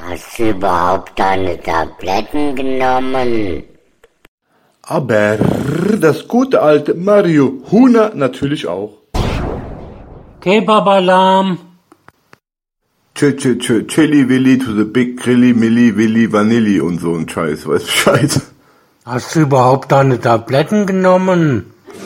Hast du überhaupt deine Tabletten genommen? Aber das gute alte Marihuana natürlich auch. Kebab-Alarm. Chili Willi to the Big Grilli Milli Willi Vanilli und so ein Scheiß, weißt du Bescheid? Hast du überhaupt deine Tabletten genommen?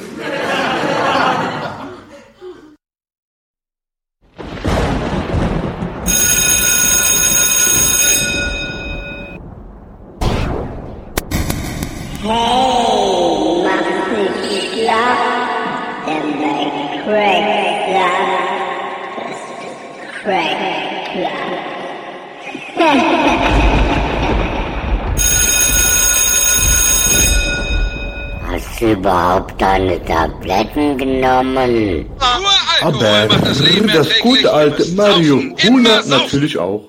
Hey, mach nicht schlapp, denn bei Craig Club ist Craig Club. Hast du überhaupt deine Tabletten genommen? Aber das gute alte Marihuana natürlich auch.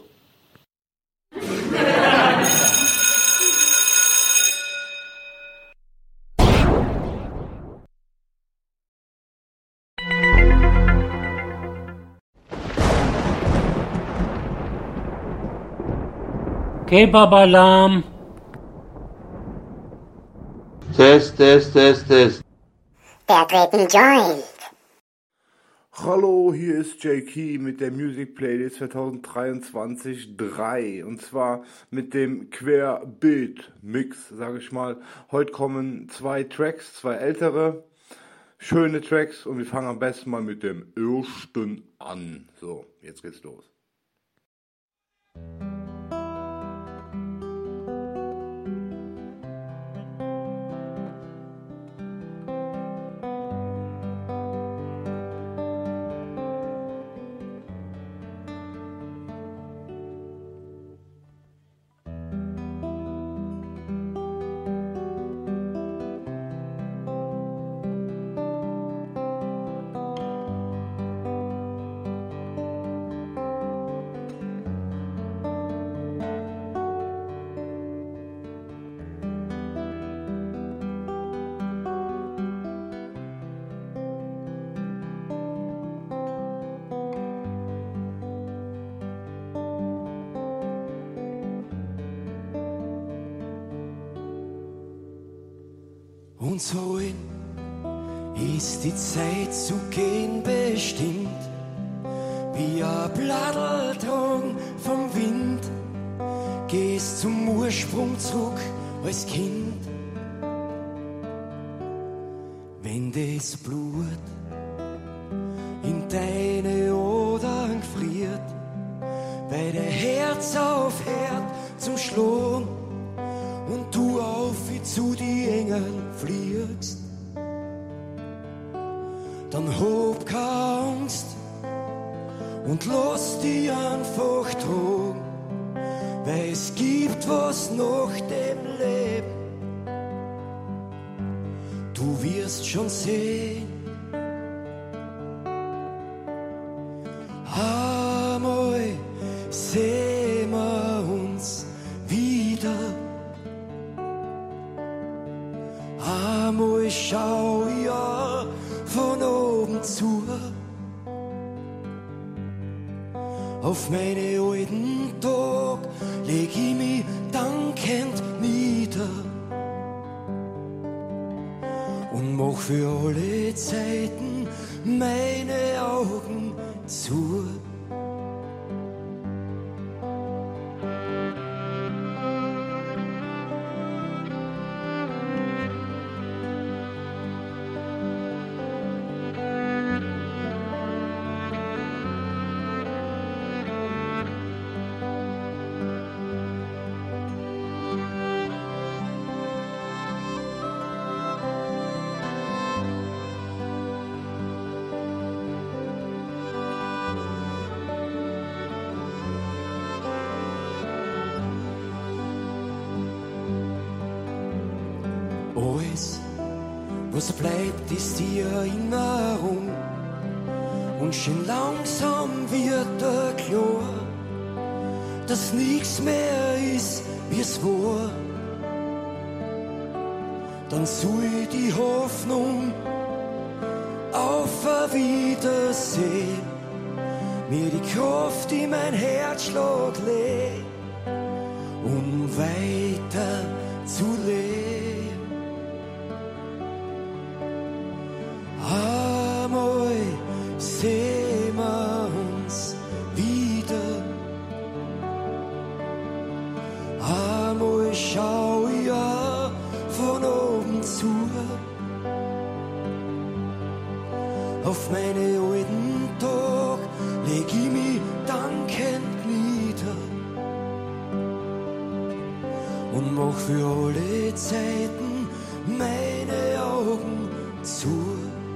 Kebab-Alarm. Test. Der dreht einen Joint. Hallo, hier ist J.Key mit der Music Playlist 2023-3 und zwar mit dem Querbeat-Mix, sage ich mal. Heute kommen 2 Tracks, 2 ältere, schöne Tracks und wir fangen am besten mal mit dem ersten an. So, jetzt geht's los. Uns allen ist die Zeit zu gehen bestimmt, wie ein Blatteldrang vom Wind. Gehst zum Ursprung zurück als Kind. Wenn das Blut in deine Adern gefriert, weil der Herz aufhört zum Schlagen und du auf wie zu die Engeln fliegst, dann hab keine Angst und lass dich einfach tragen, weil es gibt was nach dem Leben. Du wirst schon sehen, einmal sehen wir uns wieder. Einmal schau ich ja von oben zu auf meine alten Tag, leg ich mich dankend nieder und mach für alle Zeiten meine Augen zu. Alles, was bleibt, ist die Erinnerung. Und schon langsam wird klar, dass nichts mehr ist, wie es war. Dann soll die Hoffnung auf ein Wiedersehen mir die Kraft in mein Herzschlag legt. weiter zu leben. Einmal sehen wir uns wieder. Einmal schau ich auch von oben zu auf meine alten Tag, leg ich mich dankend nieder und mach für alle Zeiten meine Augen zu.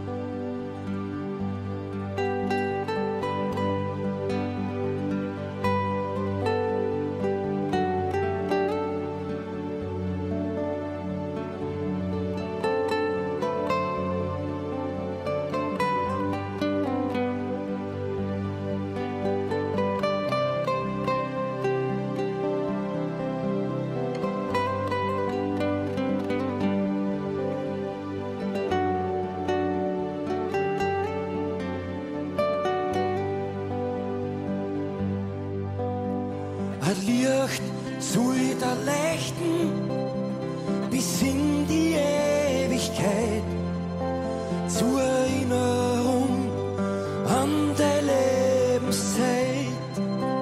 Ein Licht soll da leuchten bis in die Ewigkeit, zur Erinnerung an deine Lebenszeit.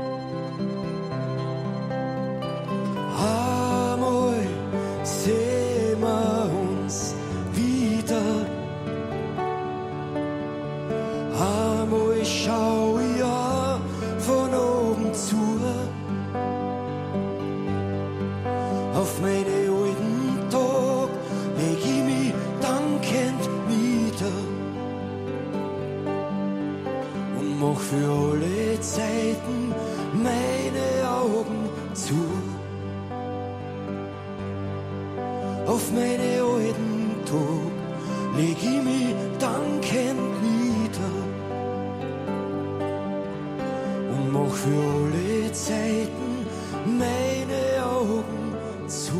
Einmal sehen wir uns wieder, einmal schau ich auch von oben zu auf meine alten Tag, leg ich mich dankend nieder und mach für alle Zeiten meine Augen zu. Auf meine alten Tag leg ich mich dankend nieder und mach für alle Zeiten meine Augen zu.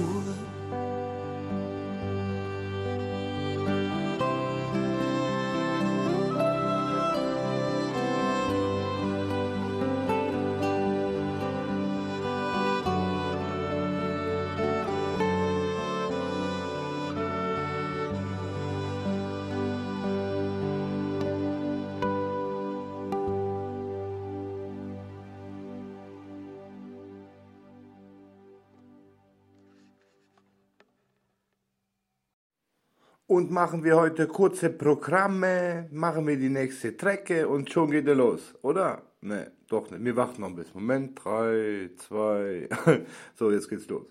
Und machen wir heute kurze Programme, machen wir die nächste Strecke und schon geht er los, oder? Ne, doch nicht. Wir warten noch ein bisschen. Moment, 3, 2, so, jetzt geht's los.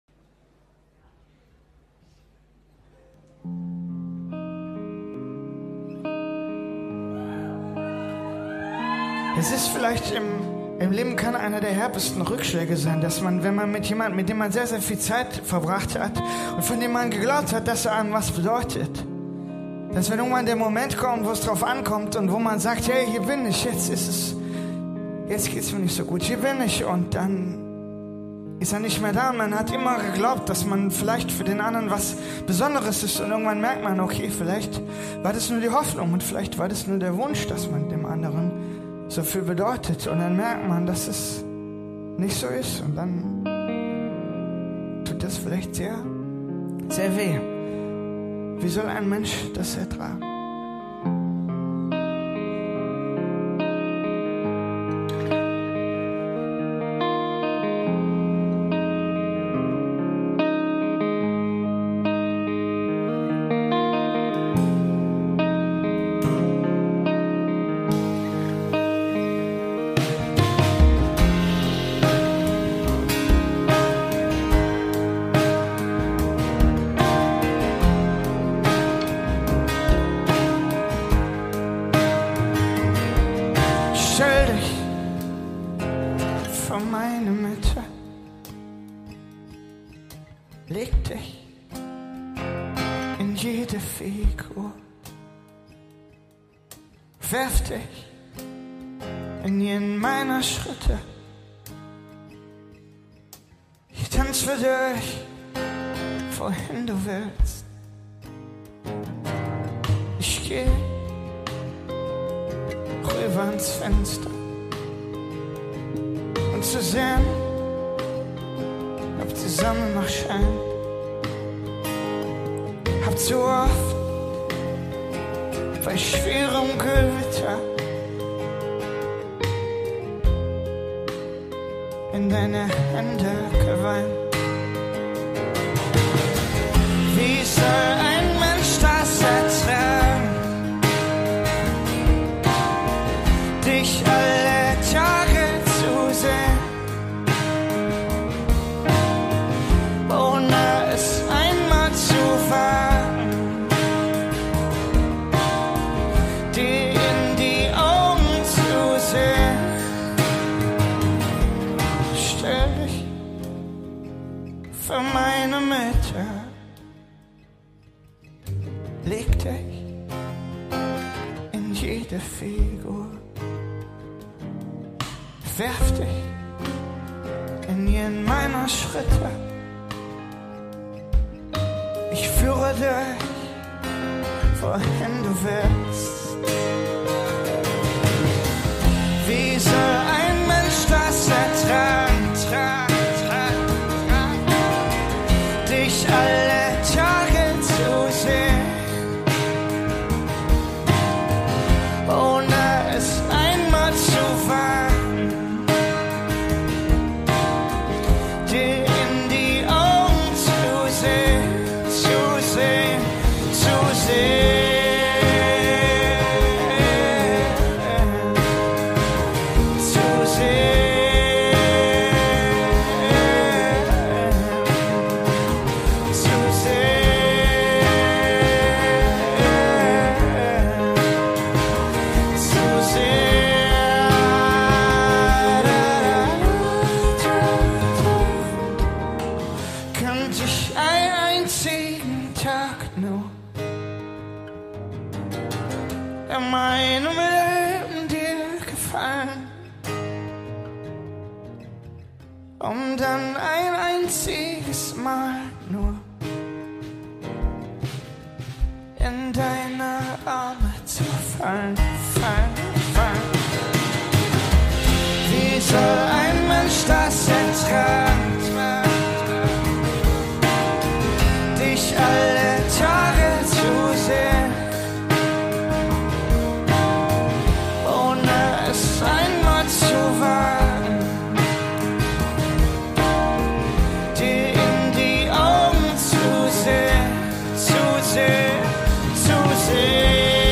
Es ist vielleicht im Leben kann einer der härtesten Rückschläge sein, dass man, wenn man mit jemandem, mit dem man sehr, sehr viel Zeit verbracht hat und von dem man geglaubt hat, dass er einem was bedeutet, dass wenn irgendwann der Moment kommt, wo es drauf ankommt und wo man sagt, hey, hier bin ich, jetzt geht's mir nicht so gut, hier bin ich, und dann ist er nicht mehr da und man hat immer geglaubt, dass man vielleicht für den anderen was Besonderes ist, und irgendwann merkt man, okay, vielleicht war das nur die Hoffnung und vielleicht war das nur der Wunsch, dass man dem anderen so viel bedeutet, und dann merkt man, dass es nicht so ist, und dann tut das vielleicht sehr, sehr weh. Wie soll ein Mensch das ertragen? Leg dich in jede Figur, werf dich in jeden meiner Schritte. Ich tanz für dich, wohin du willst. Ich geh rüber ans Fenster, um zu sehen, ob die Sonne noch scheint. Hab zu oft bei schwerem Gewitter in deine Hände geweint. Wie soll ein Mensch das ertragen, dich alle Tage zu sehen, ohne es einmal zu wagen, dir in die Augen zu sehen? Stell dich für meine Mitte, leg dich in jede Figur, werf dich in jeden meiner Schritte. Ich führe dich, wohin du willst. Wie soll ein Mensch das ertragen, dich alle Tage zu sehen, ohne es einmal zu wagen, dir in die Augen zu sehen, zu sehen, zu sehen. Könnte ich einen einzigen Tag nur in meinem Leben dir gefallen, um dann ein einziges Mal nur in deine Arme zu fallen, fallen. Wie soll ein Mensch das ertragen, dich alle Tage zu sehen, ohne es einmal zu wagen, dir in die Augen zu sehen, zu sehen, zu sehen.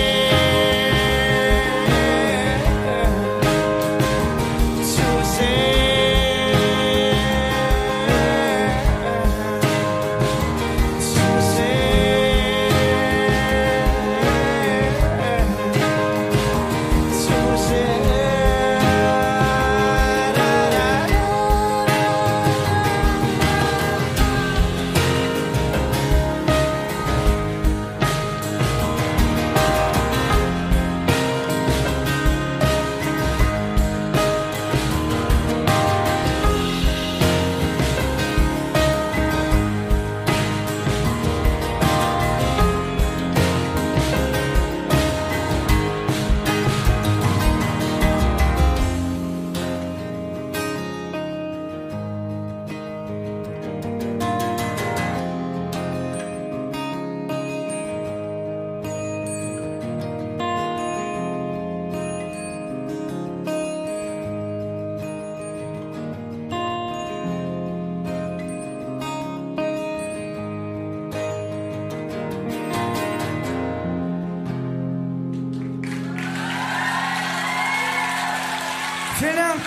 Vielen Dank.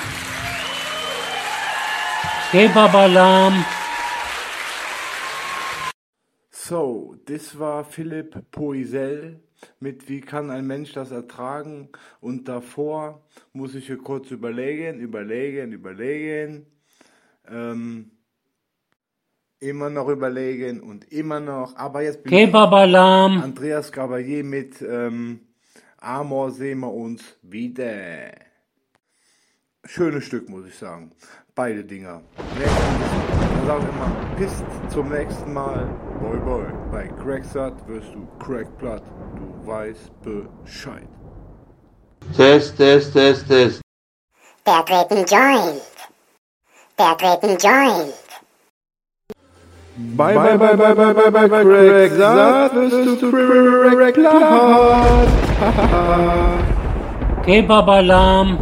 Geberbalam. So, das war Philipp Poisel mit Wie kann ein Mensch das ertragen? Und davor muss ich hier kurz überlegen. Immer noch überlegen und immer noch. Aber jetzt bin ich Geberbalam. Andreas Gabalier mit Amor sehen wir uns wieder. Schönes Stück, muss ich sagen. Beide Dinger. Dann sage ich immer, bis zum nächsten Mal. Bye bye. Bei Cracksat wirst du Crackblatt. Du weißt Bescheid. Test. Der dritten Joint. Bye, Craig. Das wirst du Craig laut. Kebab-Alarm.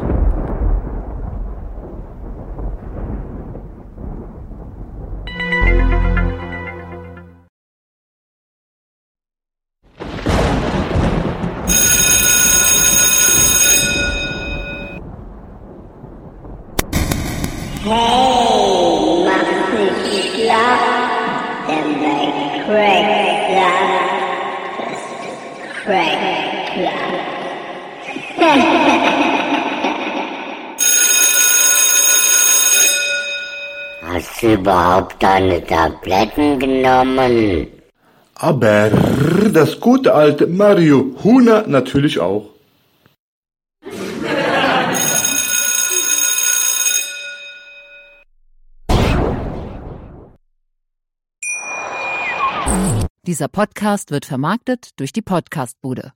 Hey, mach nicht schlapp, denn bei Craig wirst du Craig laut. Hast du überhaupt deine Tabletten genommen? Aber das gute alte Marihuana natürlich auch. Dieser Podcast wird vermarktet durch die Podcastbude.